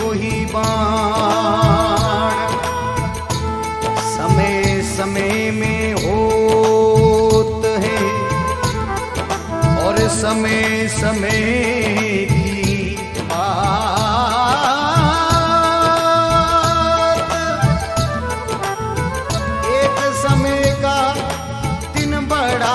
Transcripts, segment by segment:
ही बाण समय समय में होत है और समय समय की बात। एक समय का दिन बड़ा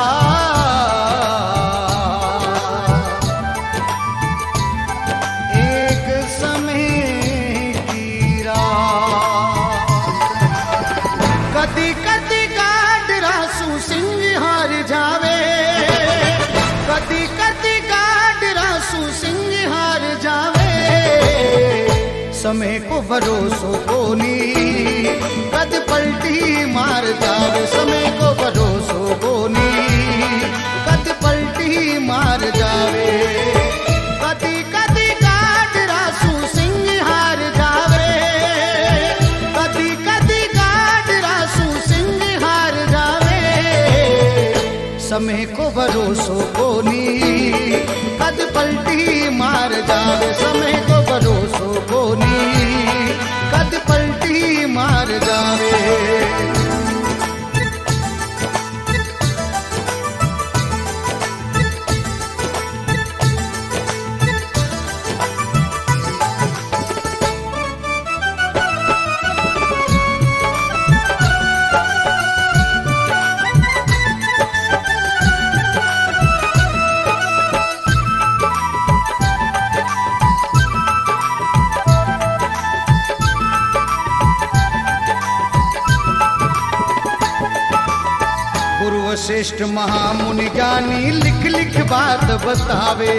समय को भरोसो कोनी कद पलटी मार जावे। समय को भरोसो कोनी कद पलटी मार जावे। कदी कदी गाड रासू सिंह हार जावे। कदी कदी गाड रासू सिंह हार जावे। समय को भरोसो कोनी कद पलटी मार जावे। समय को भरोसो कोनी कद पलटी मार जावे। श्रेष्ठ महामुनि ज्ञानी लिख लिख बात बतावे।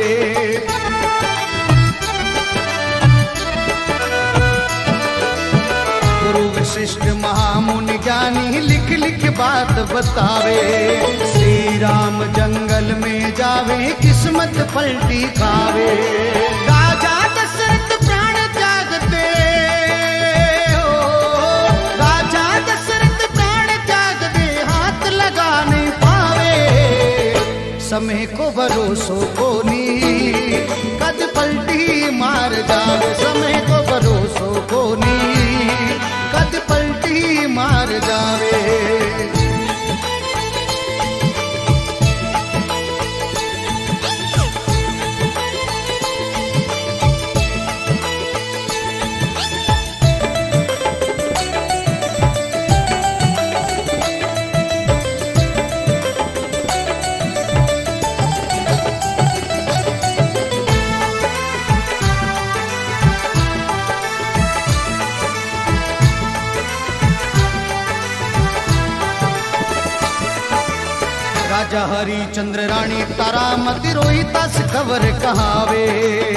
गुरु वशिष्ठ महामुनि ज्ञानी लिख लिख बात बतावे। श्री राम जंगल में जावे किस्मत पलटी खावे। राजा दशरथ प्राण त्याग दे हो। राजा दशरथ प्राण त्याग दे हाथ लगा नहीं पावे। समय को भरोसो कोनी कद पलटी मार जावे। समय को भरोसो कोनी कद पलटी मार जावे। राजा हरिचंद्र रानी तारामती रोई तस खबर कहावे।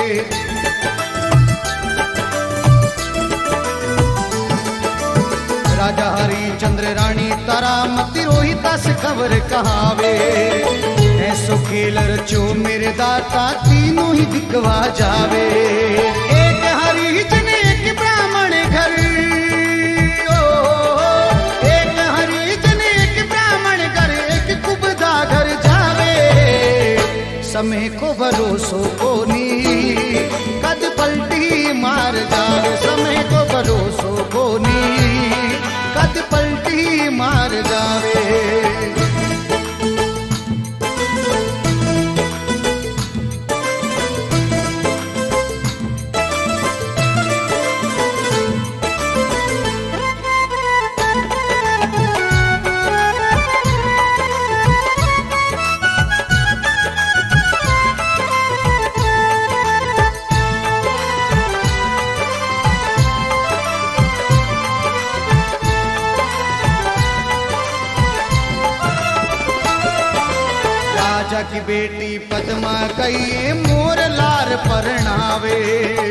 राजा हरिचंद्र रानी तारामती रोई तस खबर कहावे। ऐसो खेल रचो मेरे दाता तीनों ही दिखवा जावे। एक हरिजन एक ब्राह्मण घर। एक हरिजन एक ब्राह्मण घर एक कुबदा घर जावे। समय को भरोसो कोनी कद पलटी मार जावे। समय को भरोसो कोनी कद पलटी मार जावे। राजा की बेटी पद्मा कहिए मोर लार परणावे।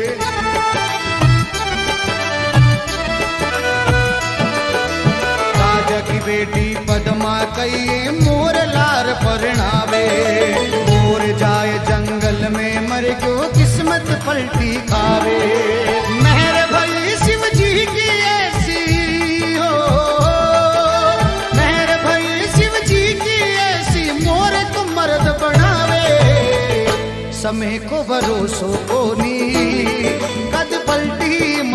राजा की बेटी पद्मा कहिए मोर लार परणावे। मोर जाए जंगल में मर गयो किस्मत पलटी खावे। मेहर भई शिव जी की ऐसी हो। मेहर भई शिव जी की ऐसी मोर को मर्द बनावे। समय को भरोसो कोनी कद पलटी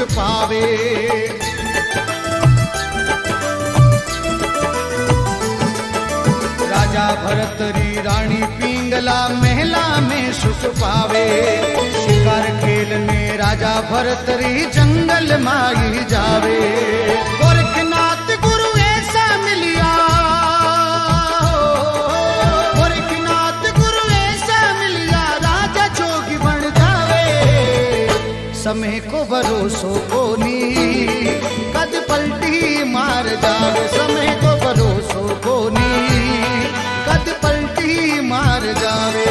पावे। राजा भरत री रानी पिंगला महला में सुख पावे। शिकार खेलने राजा भरत री जंगल माई जावे। गोरखनाथ गुरु ऐसा मिलिया, गोरखनाथ गुरु ऐसा मिलिया, राजा जोगी बन जावे। समय को भरोसो कोनी कद पलटी मार जावे। समय को भरोसो कोनी कद पलटी मार जावे।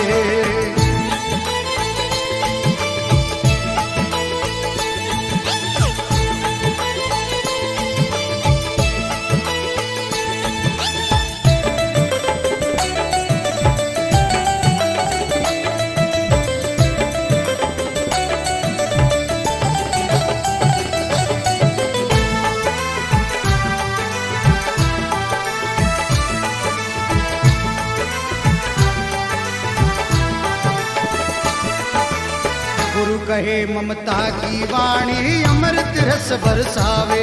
गुरु कहे ममता की वाणी अमृत रस बरसावे।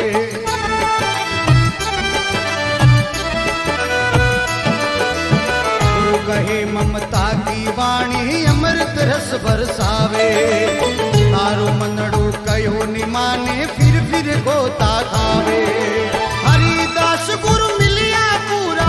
गुरु कहे ममता की वाणी अमृत रस बरसावे। तारो मनड़ो कयो निमाने फिर गोता खावे। हरिदास गुरु मिलिया पूरा,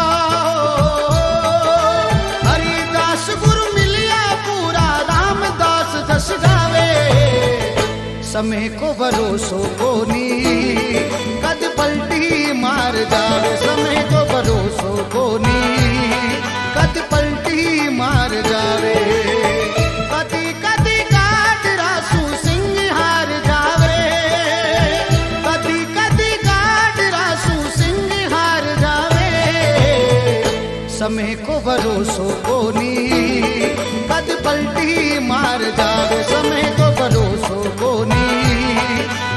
हरिदास गुरु मिलिया पूरा, रामदास दस गावे। समय को भरोसो कोनी कद पलटी मार जावे। समय को भरोसो कोनी कद पलटी मार जावे। कदी कदी गाड रासू सिंह हार जावे। कदी कदी गाड रासू सिंह हार जावे। समय को भरोसो कोनी कद पलटी मार जावे। समय को भरोसो कोनी